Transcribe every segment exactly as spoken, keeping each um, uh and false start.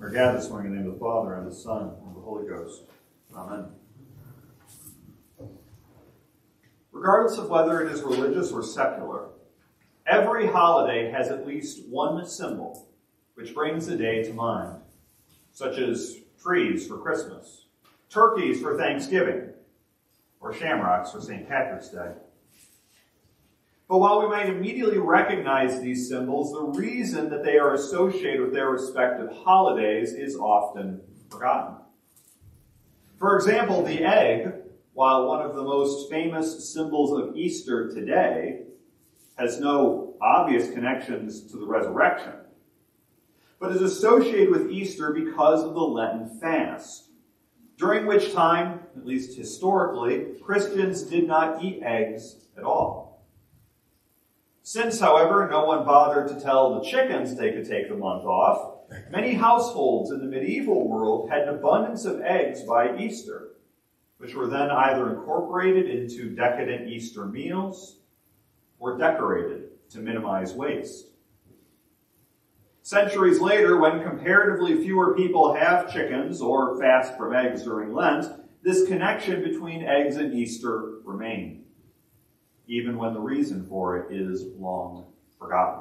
are gathered this morning in the name of the Father, and the Son, and the Holy Ghost. Amen. Regardless of whether it is religious or secular, every holiday has at least one symbol which brings the day to mind, such as trees for Christmas, turkeys for Thanksgiving, or shamrocks for Saint Patrick's Day. But while we might immediately recognize these symbols, the reason that they are associated with their respective holidays is often forgotten. For example, the egg, while one of the most famous symbols of Easter today, has no obvious connections to the resurrection, but is associated with Easter because of the Lenten fast, during which time, at least historically, Christians did not eat eggs at all. Since, however, no one bothered to tell the chickens they could take the month off, many households in the medieval world had an abundance of eggs by Easter, which were then either incorporated into decadent Easter meals or decorated to minimize waste. Centuries later, when comparatively fewer people have chickens or fast from eggs during Lent, this connection between eggs and Easter remained, even when the reason for it is long forgotten.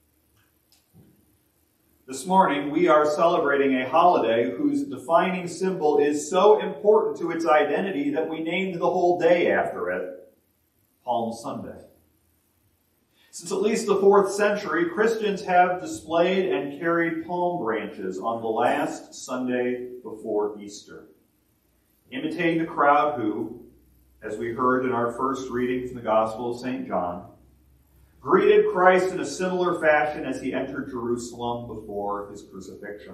This morning, we are celebrating a holiday whose defining symbol is so important to its identity that we named the whole day after it, Palm Sunday. Since at least the fourth century, Christians have displayed and carried palm branches on the last Sunday before Easter, imitating the crowd who, as we heard in our first reading from the Gospel of Saint John, greeted Christ in a similar fashion as he entered Jerusalem before his crucifixion.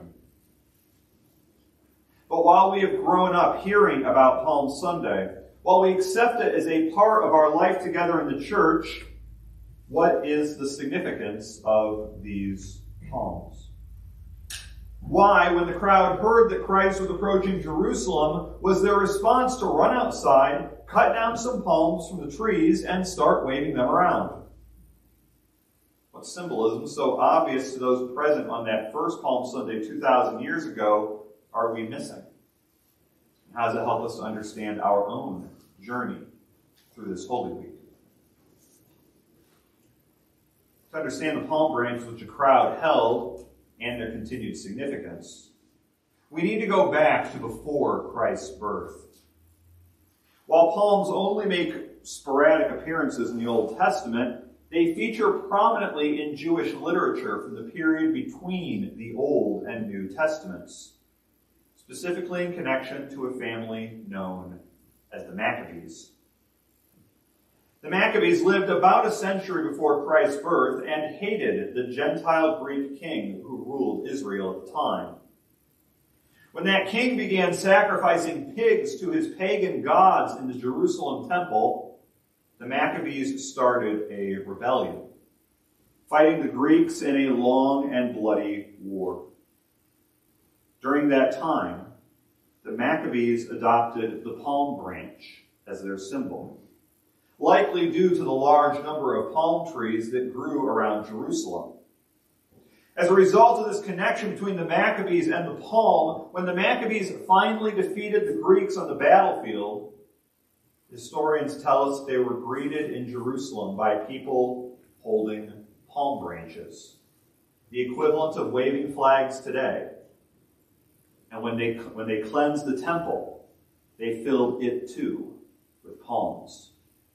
But while we have grown up hearing about Palm Sunday, while we accept it as a part of our life together in the church, what is the significance of these palms? Why, when the crowd heard that Christ was approaching Jerusalem, was their response to run outside, cut down some palms from the trees, and start waving them around? What symbolism so obvious to those present on that first Palm Sunday two thousand years ago are we missing? How does it help us to understand our own journey through this Holy Week? To understand the palm branches which a crowd held and their continued significance, we need to go back to before Christ's birth. While palms only make sporadic appearances in the Old Testament, they feature prominently in Jewish literature from the period between the Old and New Testaments, specifically in connection to a family known as the Maccabees. The Maccabees lived about a century before Christ's birth and hated the Gentile Greek king who ruled Israel at the time. When that king began sacrificing pigs to his pagan gods in the Jerusalem temple, the Maccabees started a rebellion, fighting the Greeks in a long and bloody war. During that time, the Maccabees adopted the palm branch as their symbol, likely due to the large number of palm trees that grew around Jerusalem. As a result of this connection between the Maccabees and the palm, when the Maccabees finally defeated the Greeks on the battlefield, historians tell us they were greeted in Jerusalem by people holding palm branches, the equivalent of waving flags today. And when they, when they cleansed the temple, they filled it too with palms.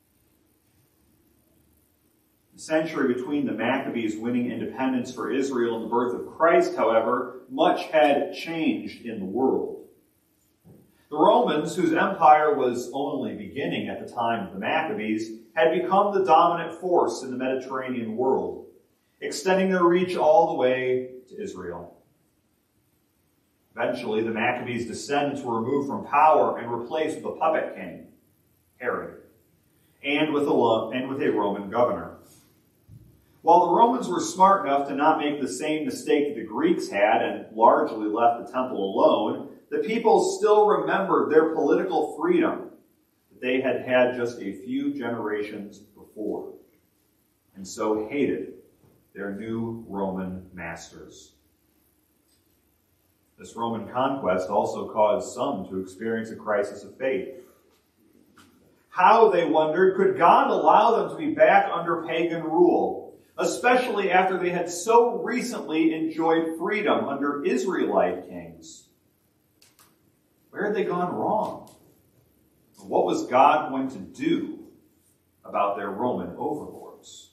The century between the Maccabees winning independence for Israel and the birth of Christ, however, much had changed in the world. The Romans, whose empire was only beginning at the time of the Maccabees, had become the dominant force in the Mediterranean world, extending their reach all the way to Israel. Eventually, the Maccabees' descendants were removed from power and replaced with a puppet king, Herod, and with a, and with a Roman governor. While the Romans were smart enough to not make the same mistake the Greeks had and largely left the temple alone, the people still remembered their political freedom that they had had just a few generations before, and so hated their new Roman masters. This Roman conquest also caused some to experience a crisis of faith. How, they wondered, could God allow them to be back under pagan rule, especially after they had so recently enjoyed freedom under Israelite kings? Where had they gone wrong? What was God going to do about their Roman overlords?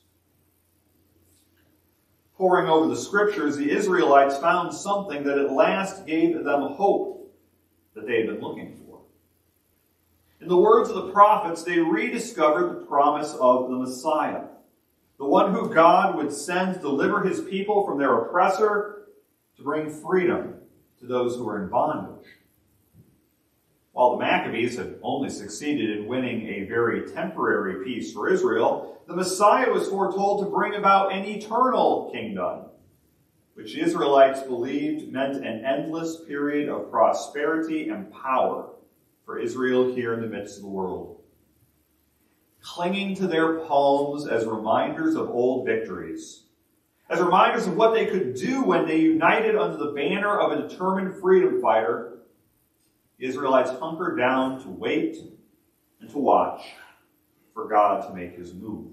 Poring over the scriptures, the Israelites found something that at last gave them hope that they had been looking for. In the words of the prophets, they rediscovered the promise of the Messiah, the one who God would send to deliver his people from their oppressor, to bring freedom to those who were in bondage. While the Maccabees had only succeeded in winning a very temporary peace for Israel, the Messiah was foretold to bring about an eternal kingdom, which the Israelites believed meant an endless period of prosperity and power for Israel here in the midst of the world. Clinging to their palms as reminders of old victories, as reminders of what they could do when they united under the banner of a determined freedom fighter, the Israelites hunkered down to wait and to watch for God to make his move.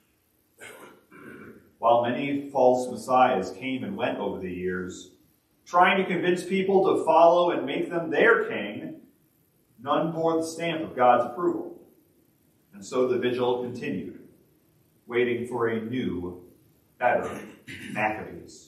While many false messiahs came and went over the years, trying to convince people to follow and make them their king, none bore the stamp of God's approval. And so the vigil continued, waiting for a new, better Maccabees.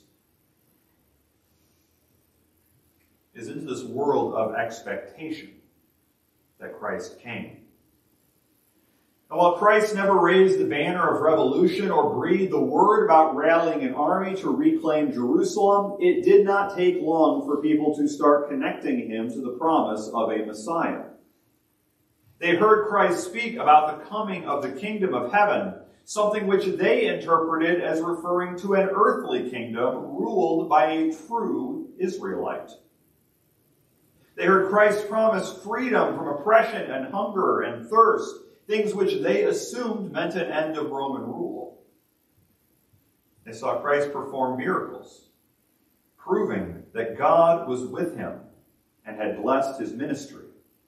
It is into this world of expectation that Christ came. And while Christ never raised the banner of revolution or breathed the word about rallying an army to reclaim Jerusalem, it did not take long for people to start connecting him to the promise of a Messiah. They heard Christ speak about the coming of the kingdom of heaven, something which they interpreted as referring to an earthly kingdom ruled by a true Israelite. They heard Christ promise freedom from oppression and hunger and thirst, things which they assumed meant an end of Roman rule. They saw Christ perform miracles, proving that God was with him and had blessed his ministry.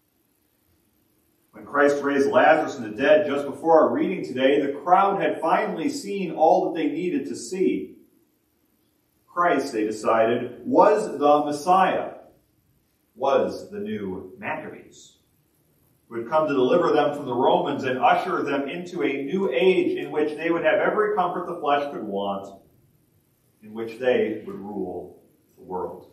When Christ raised Lazarus from the dead just before our reading today, the crowd had finally seen all that they needed to see. Christ, they decided, was the Messiah, was the new Maccabees, who would come to deliver them from the Romans and usher them into a new age in which they would have every comfort the flesh could want, in which they would rule the world.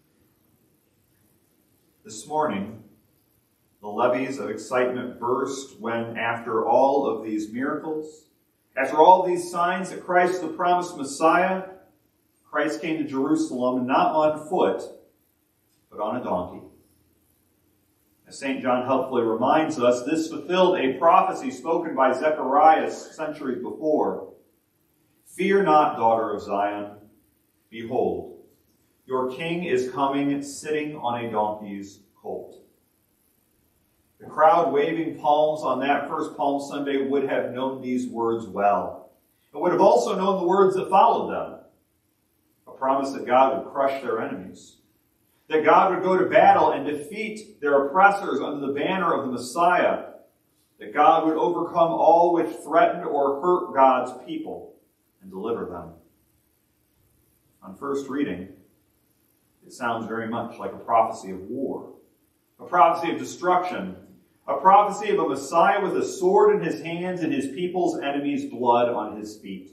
This morning, the levees of excitement burst when, after all of these miracles, after all these signs that Christ, the promised Messiah, Christ came to Jerusalem not on foot, but on a donkey. As Saint John helpfully reminds us, this fulfilled a prophecy spoken by Zechariah centuries before. Fear not, daughter of Zion. Behold, your king is coming sitting on a donkey's colt. The crowd waving palms on that first Palm Sunday would have known these words well, and would have also known the words that followed them. A promise that God would crush their enemies, that God would go to battle and defeat their oppressors under the banner of the Messiah, that God would overcome all which threatened or hurt God's people and deliver them. On first reading, it sounds very much like a prophecy of war, a prophecy of destruction, a prophecy of a Messiah with a sword in his hands and his people's enemies' blood on his feet.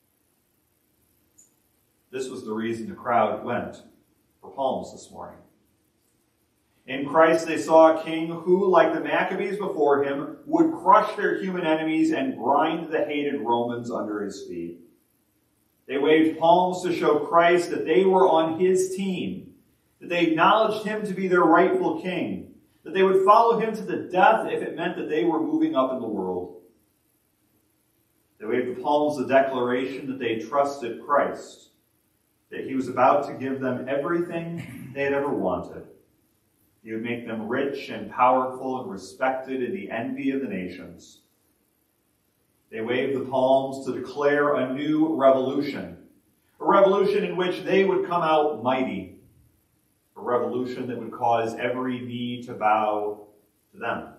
This was the reason the crowd went for palms this morning. In Christ they saw a king who, like the Maccabees before him, would crush their human enemies and grind the hated Romans under his feet. They waved palms to show Christ that they were on his team, that they acknowledged him to be their rightful king, that they would follow him to the death if it meant that they were moving up in the world. They waved the palms of declaration that they trusted Christ, that he was about to give them everything they had ever wanted. He would make them rich and powerful and respected in the envy of the nations. They waved the palms to declare a new revolution, a revolution in which they would come out mighty, a revolution that would cause every knee to bow to them.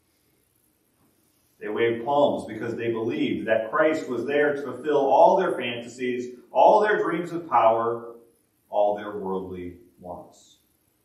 They waved palms because they believed that Christ was there to fulfill all their fantasies, all their dreams of power, all their worldly wants.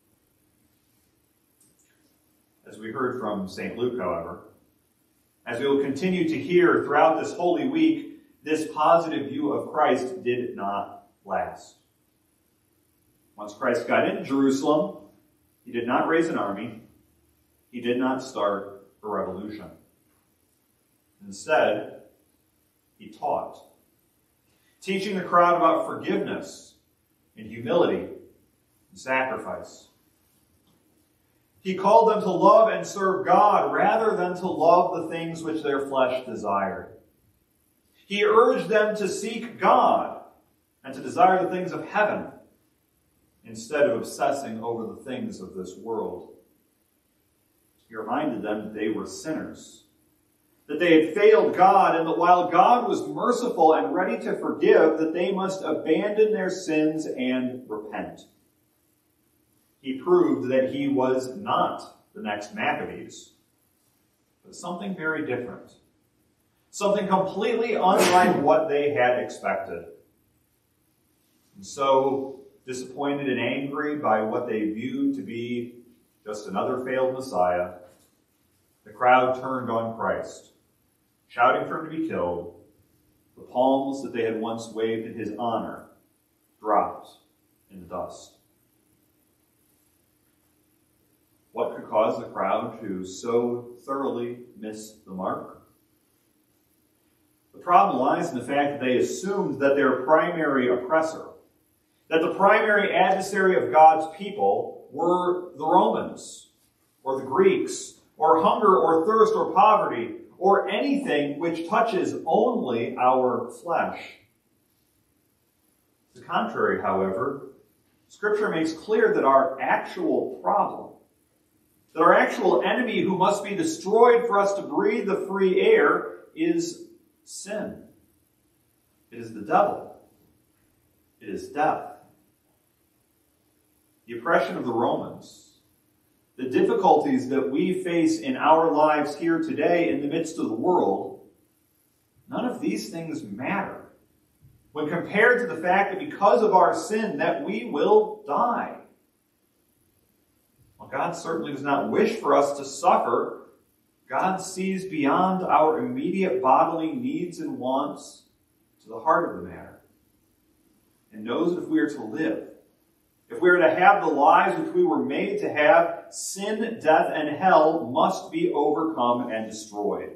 As we heard from Saint Luke, however, as we will continue to hear throughout this Holy Week, this positive view of Christ did not last. Once Christ got into Jerusalem, he did not raise an army. He did not start a revolution. Instead, he taught, teaching the crowd about forgiveness and humility and sacrifice. He called them to love and serve God rather than to love the things which their flesh desired. He urged them to seek God and to desire the things of heaven instead of obsessing over the things of this world. He reminded them that they were sinners, that they had failed God, and that while God was merciful and ready to forgive, that they must abandon their sins and repent. He proved that he was not the next Maccabees, but something very different. Something completely unlike what they had expected. And so, disappointed and angry by what they viewed to be just another failed Messiah, the crowd turned on Christ, shouting for him to be killed. The palms that they had once waved in his honor dropped in the dust. What could cause the crowd to so thoroughly miss the mark? The problem lies in the fact that they assumed that their primary oppressor, that the primary adversary of God's people were the Romans, or the Greeks, or hunger, or thirst, or poverty, or anything which touches only our flesh. To the contrary, however, Scripture makes clear that our actual problem, that our actual enemy who must be destroyed for us to breathe the free air, is sin. It is the devil. It is death. The oppression of the Romans, the difficulties that we face in our lives here today in the midst of the world, none of these things matter when compared to the fact that because of our sin that we will die. While God certainly does not wish for us to suffer, God sees beyond our immediate bodily needs and wants to the heart of the matter, and knows that if we are to live, if we are to have the lives which we were made to have, sin, death, and hell must be overcome and destroyed.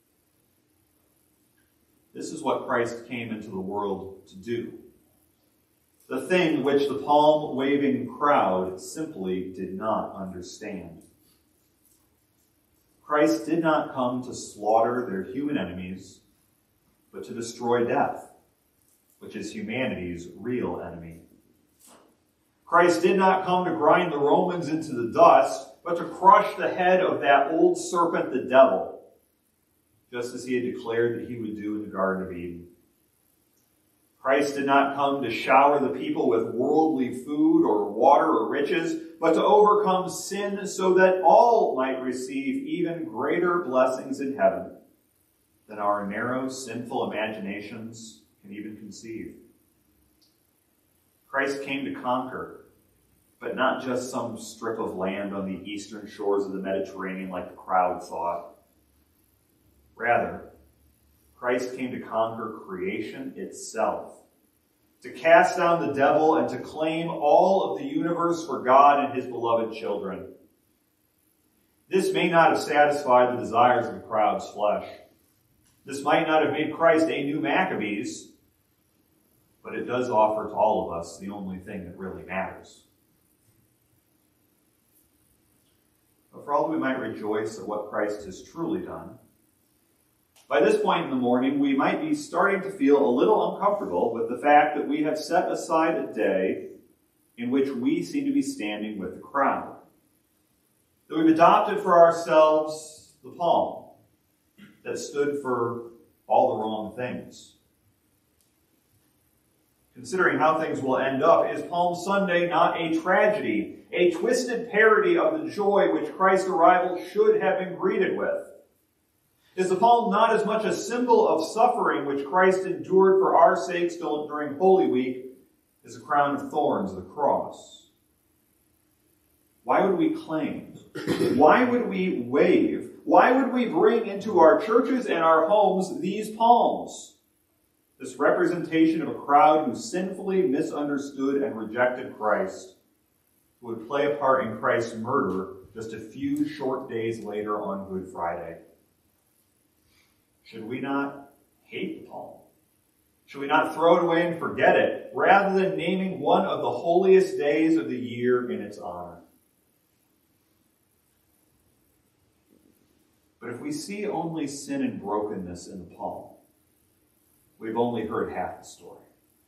This is what Christ came into the world to do. The thing which the palm-waving crowd simply did not understand. Christ did not come to slaughter their human enemies, but to destroy death, which is humanity's real enemy. Christ did not come to grind the Romans into the dust, but to crush the head of that old serpent, the devil, just as he had declared that he would do in the Garden of Eden. Christ did not come to shower the people with worldly food or water or riches, but to overcome sin so that all might receive even greater blessings in heaven than our narrow, sinful imaginations can even conceive. Christ came to conquer, but not just some strip of land on the eastern shores of the Mediterranean like the crowd thought. Rather, Christ came to conquer creation itself, to cast down the devil and to claim all of the universe for God and his beloved children. This may not have satisfied the desires of the crowd's flesh. This might not have made Christ a new Maccabees, but it does offer to all of us the only thing that really matters. But for all that we might rejoice at what Christ has truly done, by this point in the morning, we might be starting to feel a little uncomfortable with the fact that we have set aside a day in which we seem to be standing with the crowd. That we've adopted for ourselves the palm that stood for all the wrong things. considering how things will end up, is Palm Sunday not a tragedy, a twisted parody of the joy which Christ's arrival should have been greeted with? Is the palm not as much a symbol of suffering which Christ endured for our sakes during Holy Week as a crown of thorns of the cross? Why would we claim? Why would we wave? Why would we bring into our churches and our homes these palms? This representation of a crowd who sinfully misunderstood and rejected Christ, who would play a part in Christ's murder just a few short days later on Good Friday. Should we not hate the palm? Should we not throw it away and forget it, rather than naming one of the holiest days of the year in its honor? But if we see only sin and brokenness in the palm, we've only heard half the story.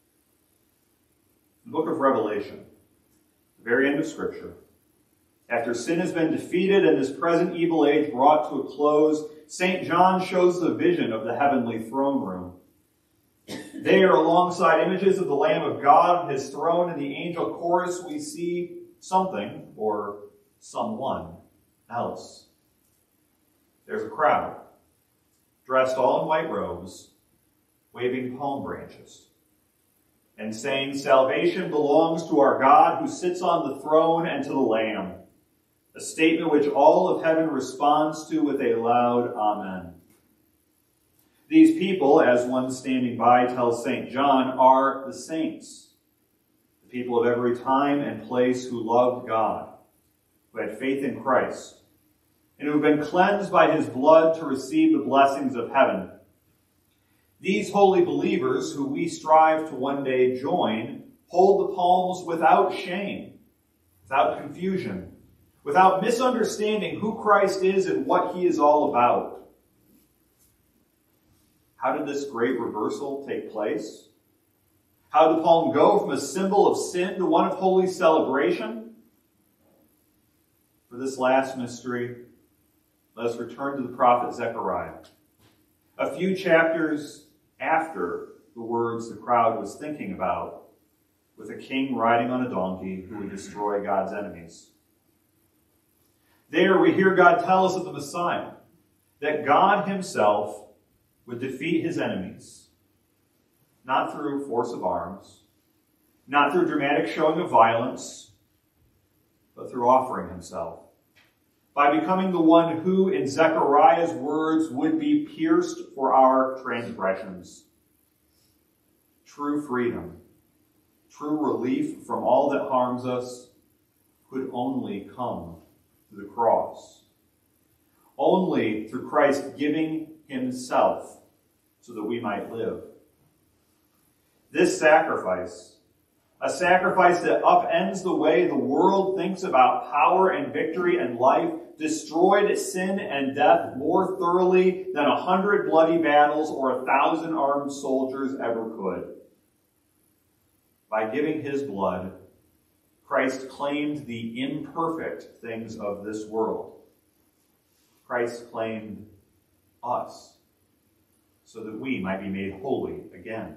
The book of Revelation, the very end of Scripture, after sin has been defeated and this present evil age brought to a close, Saint John shows the vision of the heavenly throne room. There, alongside images of the Lamb of God, his throne, and the angel chorus, we see something, or someone, else. There's a crowd, dressed all in white robes, waving palm branches, and saying, "Salvation belongs to our God who sits on the throne and to the Lamb," a statement which all of heaven responds to with a loud Amen. These people, as one standing by tells Saint John, are the saints, the people of every time and place who loved God, who had faith in Christ, and who have been cleansed by his blood to receive the blessings of heaven. These holy believers, who we strive to one day join, hold the palms without shame, without confusion, without misunderstanding who Christ is and what he is all about. How did this great reversal take place? How did the palm go from a symbol of sin to one of holy celebration? For this last mystery, let us return to the prophet Zechariah. A few chapters after the words the crowd was thinking about, with a king riding on a donkey who would destroy God's enemies. There we hear God tell us of the Messiah, that God himself would defeat his enemies, not through force of arms, not through dramatic showing of violence, but through offering himself, by becoming the one who, in Zechariah's words, would be pierced for our transgressions. True freedom, true relief from all that harms us, could only come through the cross. Only through Christ giving himself so that we might live. This sacrifice, a sacrifice that upends the way the world thinks about power and victory and life, destroyed sin and death more thoroughly than a hundred bloody battles or a thousand armed soldiers ever could. By giving his blood, Christ claimed the imperfect things of this world. Christ claimed us so that we might be made holy again.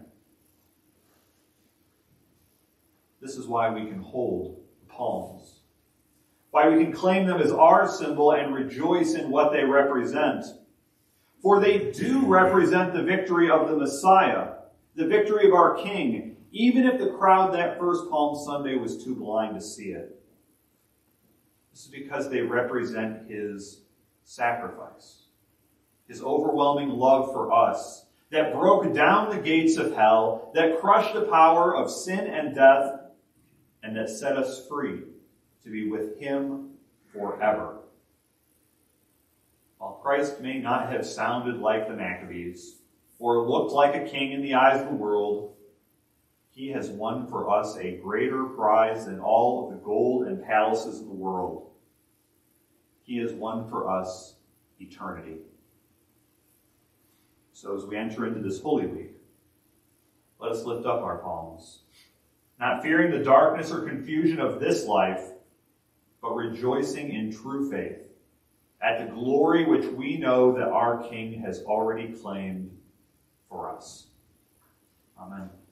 This is why we can hold the palms, why we can claim them as our symbol and rejoice in what they represent. For they do represent the victory of the Messiah, the victory of our King, even if the crowd that first Palm Sunday was too blind to see it. This is because they represent his sacrifice, his overwhelming love for us, that broke down the gates of hell, that crushed the power of sin and death, and that set us free to be with him forever. While Christ may not have sounded like the Maccabees, or looked like a king in the eyes of the world, he has won for us a greater prize than all of the gold and palaces of the world. He has won for us eternity. So as we enter into this Holy Week, let us lift up our palms, not fearing the darkness or confusion of this life, but rejoicing in true faith at the glory which we know that our King has already claimed for us. Amen.